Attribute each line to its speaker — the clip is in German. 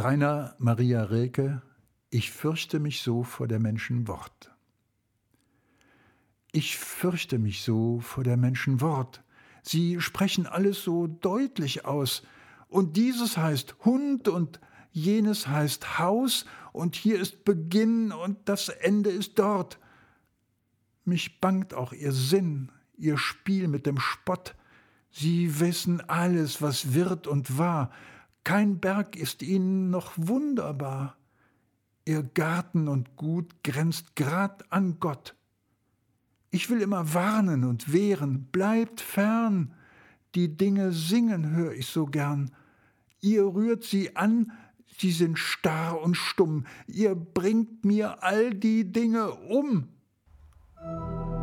Speaker 1: Rainer Maria Rilke: Ich fürchte mich so vor der Menschen Wort. Ich fürchte mich so vor der Menschen Wort. Sie sprechen alles so deutlich aus. Und dieses heißt Hund und jenes heißt Haus und hier ist Beginn und das Ende ist dort. Mich bangt auch ihr Sinn, ihr Spiel mit dem Spott. Sie wissen alles, was wird und war. Kein Berg ist ihnen noch wunderbar. Ihr Garten und Gut grenzt grad an Gott. Ich will immer warnen und wehren, bleibt fern. Die Dinge singen hör ich so gern. Ihr rührt sie an, sie sind starr und stumm. Ihr bringt mir all die Dinge um.